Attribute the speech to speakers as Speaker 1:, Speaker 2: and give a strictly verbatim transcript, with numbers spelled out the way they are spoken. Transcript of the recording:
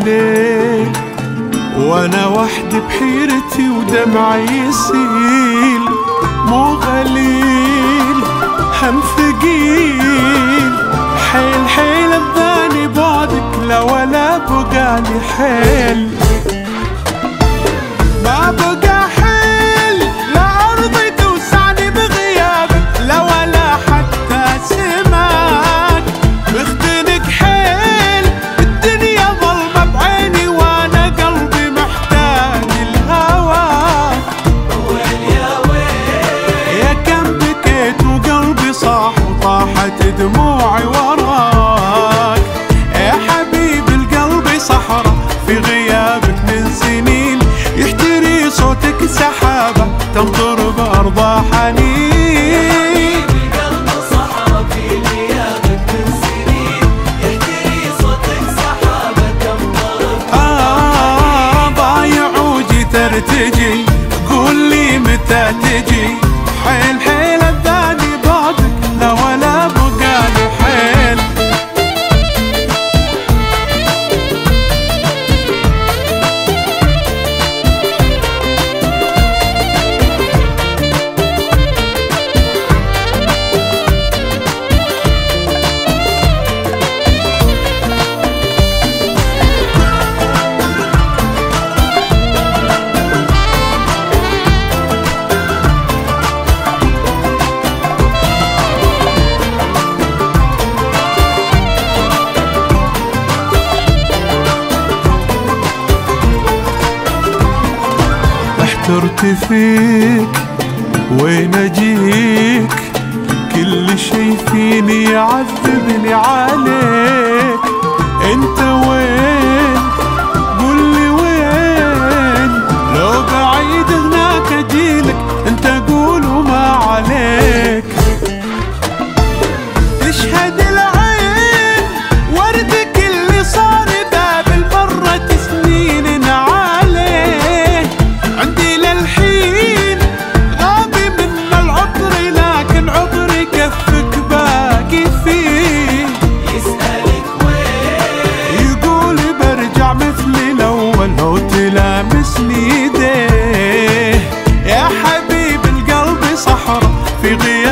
Speaker 1: الليل وانا وحدي بحيرتي ودمعي يسيل، مو غليل هم ثقيل، حيل حيل بذاني بعدك لا ولا بقالي حيل، ما بقى حيل لا أرضي توسعني بغيابك لا ولا حتى سماك، بختنك حيل الدنيا ظلمة بعيني وانا قلبي محتاج الهواك، ويل يا ويل يا كم بكيت وقلبي صاح وطاحت دموعي وراك، يا حبيب القلب صحرا في غيابك من سنين، يحتري صوتك سحابة تمطر بأرض حنين،
Speaker 2: القلب صحرا في غيابك من سنين، يحتري صوتك سحابة تمطر
Speaker 1: آه ضايع وجي ترتجي قول لي متى تجي، حيل حيل الذاني بعدك لا ولا بقالي حيل. احترت فيك وين اجيك، كل شي فيني يعذبني عليك، انت وين قولي وين، لو بعيد هناك اجيلك انت قول وما عليك، تشهد العين وردك اللي صار باب المرة سنين عليه، عندي للحين غابي من العطر لكن عطري كفك باقي فيه،
Speaker 2: يسألك وين
Speaker 1: يقول برجع مثل الأول لو تلامسني ايديه، يا حبيب القلب صحرا في غيابك